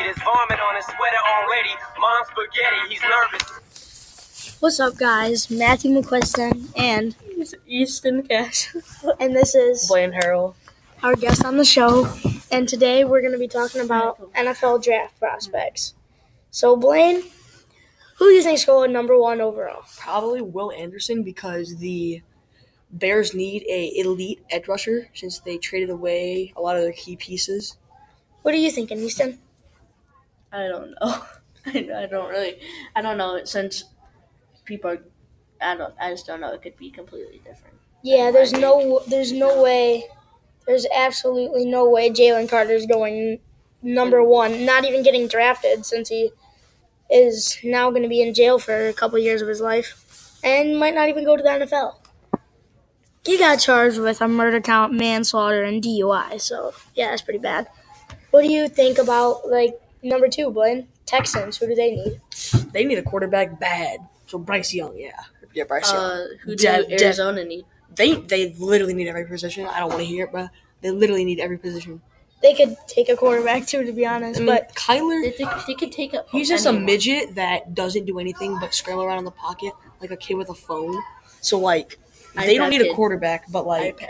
There's vomit on his sweater already. Mom's spaghetti, he's nervous. What's up, guys? Matthew McQuiston and Easton Cash. and this is Blaine Harrell. our guest on the show. And today we're going to be talking about NFL draft prospects. So, Blaine, who do you think is going number one overall? Probably Will Anderson because the Bears need a elite edge rusher since they traded away a lot of their key pieces. What are you thinking, Easton? I don't know. I don't know since people are. I just don't know. It could be completely different. Yeah, there's no way. There's absolutely no way Jalen Carter's going number one. Not even getting drafted since he is now going to be in jail for a couple years of his life and might not even go to the NFL. He got charged with a murder count, manslaughter, and DUI. So, yeah, that's pretty bad. What do you think about, number two, Blaine? Texans, who do they need? They need a quarterback bad. So Bryce Young, yeah. Yeah, Bryce Young. Who do Arizona need? They literally need every position. I don't want to hear it, but they literally need every position. They could take a quarterback, too, to be honest. But Kyler, they could take a. he's just a midget that doesn't do anything but scramble around in the pocket like a kid with a phone. So, they don't need a quarterback, but,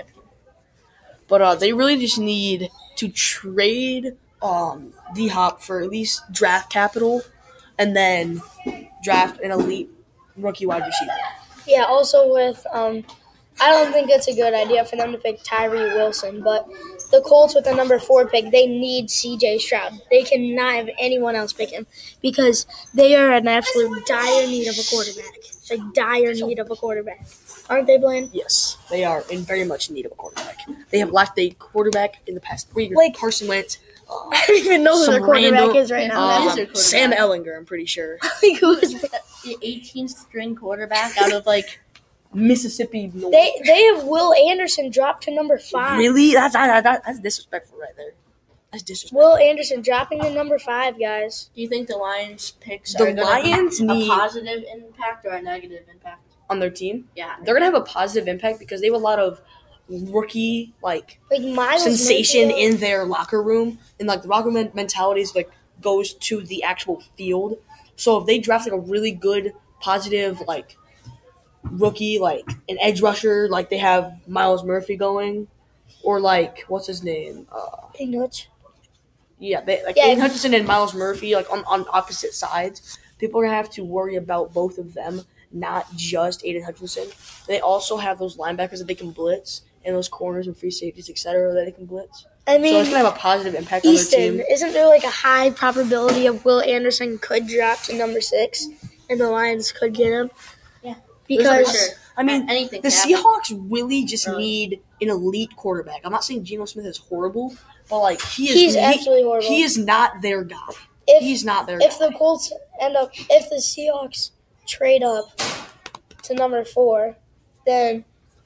they really just need to trade D-Hop for at least draft capital and then draft an elite rookie wide receiver. yeah, also with I don't think it's a good idea for them to pick Tyree Wilson, but the Colts with the number 4 pick, they need C.J. Stroud. They cannot have anyone else pick him because they are in absolute dire need of a quarterback. Dire need of a quarterback. Aren't they, Blaine? Yes, they are in very much need of a quarterback. They have lacked a quarterback in the past 3 years. Carson Wentz. I don't even know who their quarterback is right now. Sam Ellinger, I'm pretty sure. Who is that? The 18th string quarterback out of Mississippi North. They have Will Anderson dropped to number 5. Really? That's disrespectful right there. That's disrespectful. Will Anderson dropping to number 5, guys. Do you think the Lions picks The are going Lions to have need- a positive impact or a negative impact? On their team? Yeah. They're going to have a positive impact because they have a lot of rookie, Miles sensation Mayfield. in their locker room. And, the locker room mentality is, goes to the actual field. So if they draft, a really good, positive, rookie, an edge rusher, they have Miles Murphy going, or, what's his name? Big Nutch. Yeah, Aiden Hutchinson and Miles Murphy, on opposite sides. People are going to have to worry about both of them, not just Aiden Hutchinson. They also have those linebackers that they can blitz, and those corners and free safeties, etc., that they can blitz. I mean, so it's going to have a positive impact Easton, on their team. isn't there a high probability of Will Anderson could drop to number 6 and the Lions could get him? Yeah. Because, For sure. I mean, Anything the can happen. Seahawks really just need an elite quarterback. I'm not saying Geno Smith is horrible, but he's absolutely horrible. He is not their guy. He's not their guy. If the Colts if the Seahawks trade up to number 4, then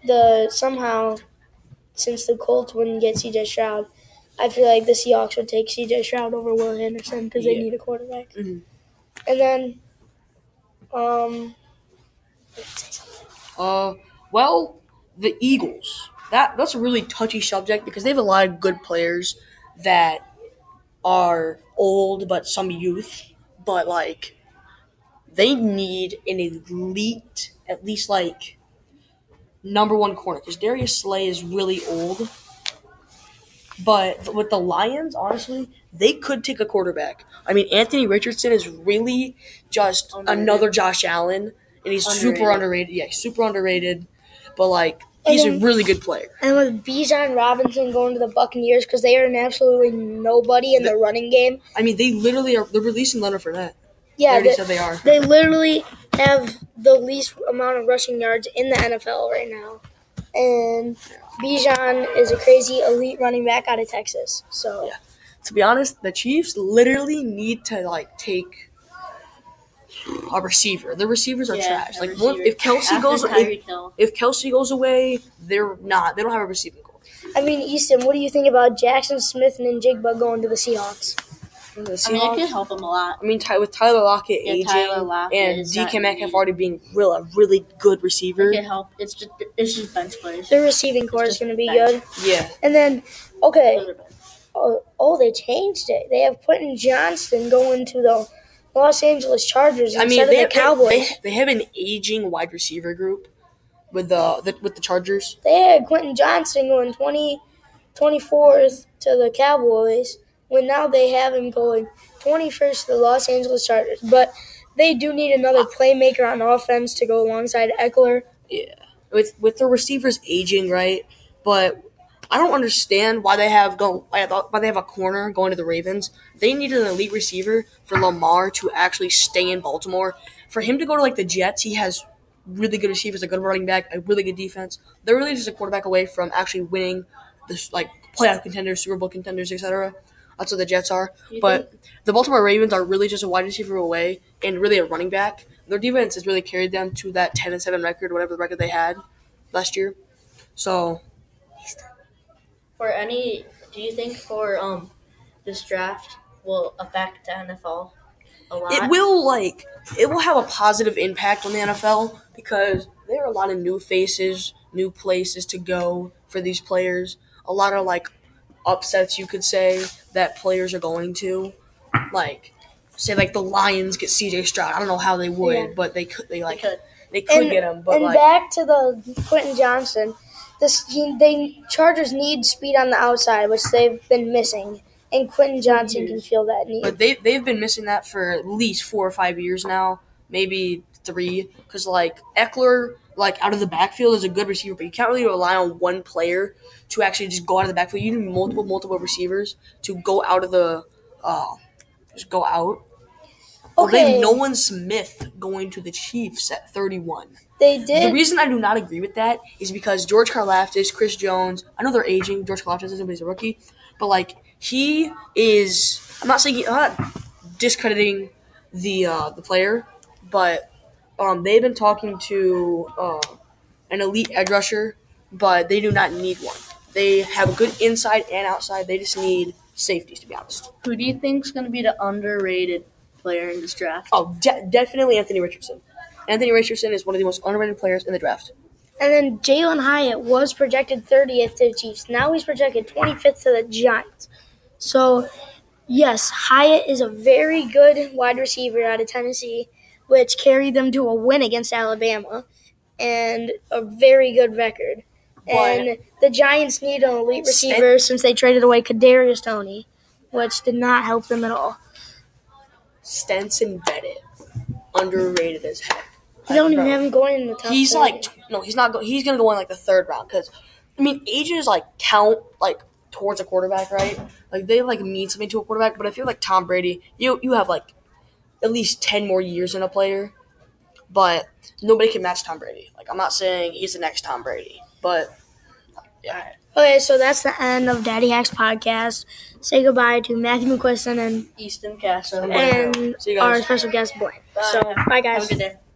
since the Colts wouldn't get C.J. Stroud, I feel like the Seahawks would take C.J. Stroud over Will Anderson because they need a quarterback. Mm-hmm. And then, the Eagles. That's a really touchy subject because they have a lot of good players that are old but some youth. But, they need an elite, at least, number 1 corner. Because Darius Slay is really old. But with the Lions, honestly, they could take a quarterback. I mean, Anthony Richardson is really just another Josh Allen. And he's super underrated. Yeah, he's super underrated. But, he's a really good player. And with Bijan Robinson going to the Buccaneers because they are an absolutely nobody in the running game. I mean, they literally are. They're releasing Leonard Fournette. Yeah, they already said they are. They literally have the least amount of rushing yards in the NFL right now. And Bijan is a crazy elite running back out of Texas. So, yeah. To be honest, the Chiefs literally need to take a receiver. The receivers are trash. If Kelsey goes away, they're not. They don't have a receiving core. I mean, Easton, what do you think about Jackson Smith and Njigba going to the Seahawks? I mean, it could help them a lot. I mean, with Tyler Lockett aging and DK Metcalf already being a really good receiver, it can help. It's just bench players. Their receiving core is going to be good. Yeah. And then, okay, they changed it. They have Quentin Johnston going to the Los Angeles Chargers instead of the Cowboys. They have an aging wide receiver group with the Chargers. They had Quentin Johnston going 24th to the Cowboys, when now they have him going 21st to the Los Angeles Chargers. But they do need another playmaker on offense to go alongside Eckler. Yeah, with the receivers aging, right? But I don't understand why they have a corner going to the Ravens. They need an elite receiver for Lamar to actually stay in Baltimore. For him to go to like the Jets, he has really good receivers, a good running back, a really good defense. They're really just a quarterback away from actually winning this like playoff contenders, Super Bowl contenders, etc. That's what the Jets are. But the Baltimore Ravens are really just a wide receiver away and really a running back. Their defense has really carried them to that 10-7 record, whatever the record they had last year. So, do you think for this draft will affect the NFL a lot? it will have a positive impact on the NFL because there are a lot of new faces, new places to go for these players. A lot of like upsets, you could say, that players are going to. Like, say like the Lions get CJ Stroud. I don't know how they would, but they could. They could get him. But and back to the Quentin Johnston, Chargers need speed on the outside, which they've been missing, and Quentin Johnston can feel that need. But they've been missing that for at least 4 or 5 years now, maybe 3, because like Eckler, like out of the backfield, is a good receiver, but you can't really rely on one player to actually just go out of the backfield. You need multiple receivers to go out of the just go out. Okay. They have Nolan Smith going to the Chiefs at 31. They did. The reason I do not agree with that is because George Karlaftis, Chris Jones, I know they're aging. George Karlaftis isn't, but he's a rookie. But like he is, I'm not discrediting the player, but they've been talking to an elite edge rusher, but they do not need one. They have a good inside and outside. They just need safeties, to be honest. Who do you think is going to be the underrated player in this draft? Oh, definitely Anthony Richardson. Anthony Richardson is one of the most underrated players in the draft. And then Jalen Hyatt was projected 30th to the Chiefs. Now he's projected 25th to the Giants. So, yes, Hyatt is a very good wide receiver out of Tennessee, which carried them to a win against Alabama and a very good record. And the Giants need an elite receiver since they traded away Kadarius Toney, which did not help them at all. Stenson Bennett, underrated as heck. You don't even have him going in the top. He's 30. He's not. He's gonna go in like the 3rd round because, I mean, ages like count like towards a quarterback, right? Like they like mean something to a quarterback. But if you're like Tom Brady, you have like at least 10 more years in a player, but nobody can match Tom Brady. Like I'm not saying he's the next Tom Brady, but yeah. Okay, so that's the end of Daddy Hacks podcast. Say goodbye to Matthew McQuiston and Easton Castle and our special guest Blaine. So bye guys. Have a good day.